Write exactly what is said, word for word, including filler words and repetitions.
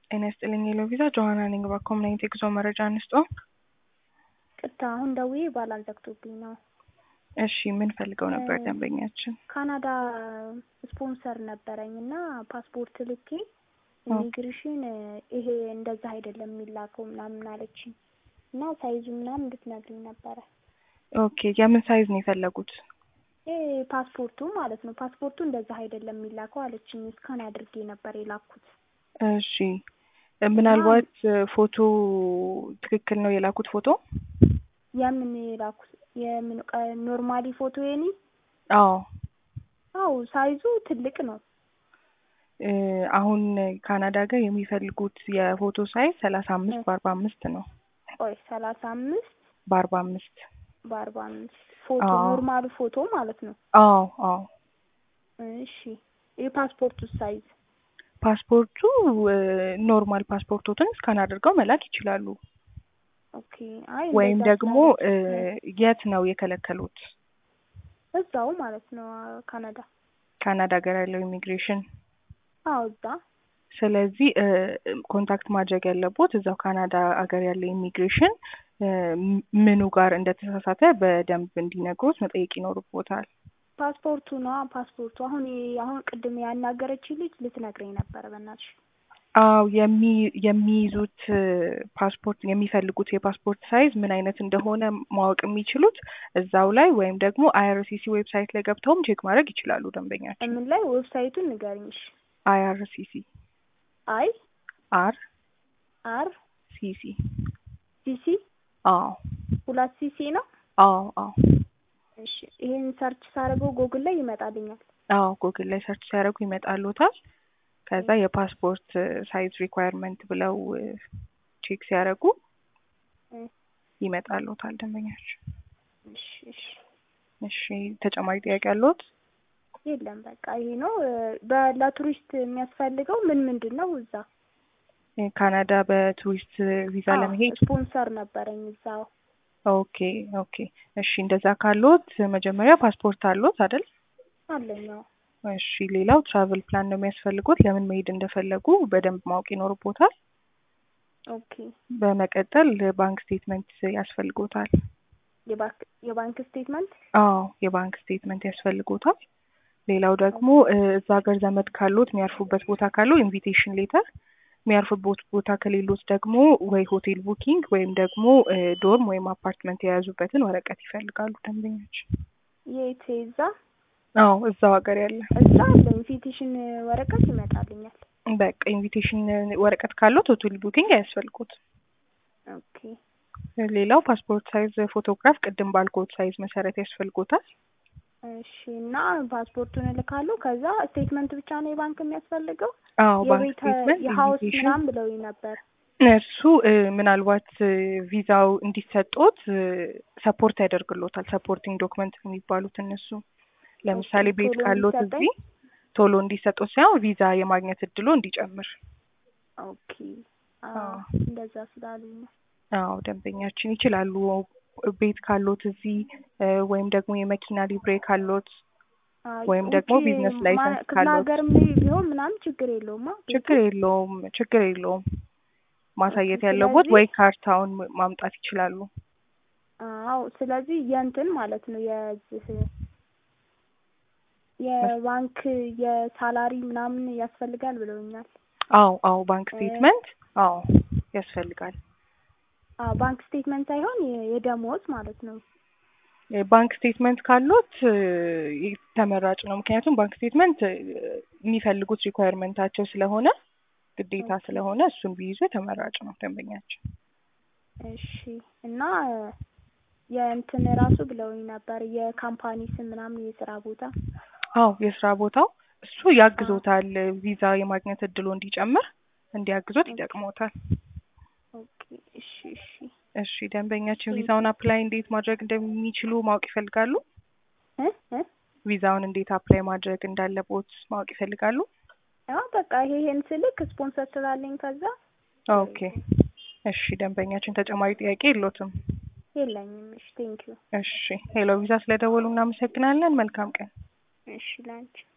ጤና ይስጥልኝ የሎቪዛ ጆሃና ነኝ። በኮምናይት ኤግዞ መረጃ አንስቶ ቅጣ አሁን ደውዬ ባላን ዘግቶብኝ ነው። እሺ ምን ፈልገው ነበር ደንበኛችን? ካናዳ ስፖንሰር ነበረኝና ፓስፖርት ልኬ ኢሚግሬሽን ይሄ እንደዛ አይደለም የሚላከው ምናምን አለችኝ እና ሳይዙ ምናምን እንድትነግሪኝ ነበረ። ኦኬ የምን ሳይዝ ነው የፈለጉት? እ ፓስፖርቱ ማለት ነው። ፓስፖርቱ እንደዛ አይደለም የሚላከው አለችኝ። ስካን አድርጌ ነበር የላኩት። እሺ ምናልባት ፎቶ ትክክል ነው የላኩት ፎቶ? የምን የላኩት የምን ኖርማሊ ፎቶ የኔ? አዎ አዎ ሳይዙ ትልቅ ነው። እ አሁን ካናዳ ጋር የሚፈልጉት የፎቶ ሳይዝ ሰላሳ አምስት በአርባ አምስት ነው። ቆይ ሰላሳ አምስት በአርባ አምስት በአርባ አምስት ፎቶ ኖርማል ፎቶ ማለት ነው። አዎ አዎ እሺ የፓስፖርቱ ሳይዝ? ፓስፖርቱ ኖርማል ፓስፖርቶትን ስካን አድርገው መላክ ይችላሉ። ኦኬ አይ ወይም ደግሞ የት ነው የከለከሉት? እዛው ማለት ነው ካናዳ ካናዳ ሀገር ያለው ኢሚግሬሽን? አዎ እዛ። ስለዚህ ኮንታክት ማድረግ ያለቦት እዛው ካናዳ ሀገር ያለው ኢሚግሬሽን ምኑ ጋር እንደተሳሳተ በደንብ እንዲነግሩት መጠየቅ ይኖርቦታል። ፓስፖርቱ ነው ፓስፖርቱ። አሁን አሁን ቅድም ያናገረችኝ ልጅ ልትነግረኝ ነበር በእናትሽ። አው የሚ የሚይዙት ፓስፖርት የሚፈልጉት የፓስፖርት ሳይዝ ምን አይነት እንደሆነ ማወቅ የሚችሉት እዛው ላይ ወይም ደግሞ አይአርሲሲ ዌብሳይት ላይ ገብተውም ቼክ ማድረግ ይችላሉ ደንበኛችን። ምን ላይ ዌብሳይቱን ንገሪኝሽ? አይአርሲሲ አይ አር አር ሲሲ ሲሲ አዎ ሁለት ሲሲ ነው? አዎ አዎ እሺ ይሄን ሰርች ሳደርገው ጎግል ላይ ይመጣልኛል? አዎ ጎግል ላይ ሰርች ሲያደርጉ ይመጣልዎታል። ከዛ የፓስፖርት ሳይዝ ሪኳየርመንት ብለው ቼክ ሲያደርጉ ይመጣልዎታል ደንበኛችን። እሺ እሺ እሺ ተጨማሪ ጥያቄ አለዎት? የለም በቃ ይሄ ነው። ለቱሪስት የሚያስፈልገው ምን ምንድን ነው እዛ? ካናዳ በቱሪስት ቪዛ ለመሄድ ስፖንሰር ነበረኝ እዛው። ኦኬ ኦኬ እሺ እንደዛ ካለዎት መጀመሪያ ፓስፖርት አለዎት አይደል? አለኝ። እሺ ሌላው ትራቨል ፕላን ነው የሚያስፈልጉት። ለምን መሄድ እንደፈለጉ በደንብ ማወቅ ይኖርቦታል። ኦኬ በመቀጠል ባንክ ስቴትመንት ያስፈልጎታል። የባንክ የባንክ ስቴትመንት? አዎ የባንክ ስቴትመንት ያስፈልጎታል። ሌላው ደግሞ እዛ ሀገር ዘመድ ካሉት የሚያርፉበት ቦታ ካለው ኢንቪቴሽን ሌተር፣ የሚያርፉበት ቦታ ከሌሎት ደግሞ ወይ ሆቴል ቡኪንግ ወይም ደግሞ ዶርም ወይም አፓርትመንት የያዙበትን ወረቀት ይፈልጋሉ ደንበኞች። የት እዛ? አዎ እዛው ሀገር ያለ እዛ ኢንቪቴሽን ወረቀት ይመጣልኛል። በቃ ኢንቪቴሽን ወረቀት ካለው ሆቴል ቡኪንግ አያስፈልጉት። ኦኬ ሌላው ፓስፖርት ሳይዝ ፎቶግራፍ ቅድም ባልኮት ሳይዝ መሰረት ያስፈልጎታል። እሺ እና ፓስፖርቱን እልካለሁ። ከዛ ስቴትመንት ብቻ ነው የባንክ የሚያስፈልገው? አዎ ባንክ ስቴትመንት የሀውስ ምናምን ብለውኝ ነበር። እሱ ምናልባት ቪዛው እንዲሰጡት ሰፖርት ያደርግሎታል። ሰፖርቲንግ ዶክመንት የሚባሉት እነሱ ለምሳሌ ቤት ካሉት እዚህ ቶሎ እንዲሰጡት ሳይሆን ቪዛ የማግኘት እድሉ እንዲጨምር። ኦኬ አዎ እንደዛ ስላሉኝ ነው። አዎ ደንበኛችን ይችላሉ። ቤት ካሉት እዚህ ወይም ደግሞ የመኪና ሊብሬ ካሉት ወይም ደግሞ ቢዝነስ ላይሰንስ ካሉት ሀገርም ቢሆን ምናምን ችግር የለውም። ችግር የለውም ችግር የለውም። ማሳየት ያለቦት ወይ ካርታውን ማምጣት ይችላሉ። አዎ ስለዚህ የእንትን ማለት ነው የዚህ የባንክ የሳላሪ ምናምን ያስፈልጋል ብለውኛል። አዎ አዎ ባንክ ስቴትመንት አዎ ያስፈልጋል። አዎ ባንክ ስቴትመንት ሳይሆን የደሞዝ ማለት ነው። ባንክ ስቴትመንት ካሉት ተመራጭ ነው። ምክንያቱም ባንክ ስቴትመንት የሚፈልጉት ሪኳየርመንታቸው ስለሆነ ግዴታ ስለሆነ እሱን ቢይዙ ተመራጭ ነው ደንበኛችን። እሺ እና የእንትን ራሱ ብለውኝ ነበር የካምፓኒ ስም ምናምን የስራ ቦታ? አዎ የስራ ቦታው እሱ ያግዞታል። ቪዛ የማግኘት እድሉ እንዲጨምር እንዲያግዞት ይጠቅሞታል። ኦኬ እሺ እሺ እሺ ደንበኛችን ቪዛውን አፕላይ እንዴት ማድረግ እንደሚችሉ ማወቅ ይፈልጋሉ? እ እ ቪዛውን እንዴት አፕላይ ማድረግ እንዳለቦት ማወቅ ይፈልጋሉ? አዎ በቃ ይሄን ስልክ ስፖንሰር ስላለኝ ከዛ ኦኬ እሺ ደንበኛችን ተጨማሪ ጥያቄ የለዎትም? የለኝም። እሺ ቴንክ ዩ። እሺ ሄሎ ቪዛ ስለደወሉ እናመሰግናለን። መልካም ቀን። እሺ ላንቺ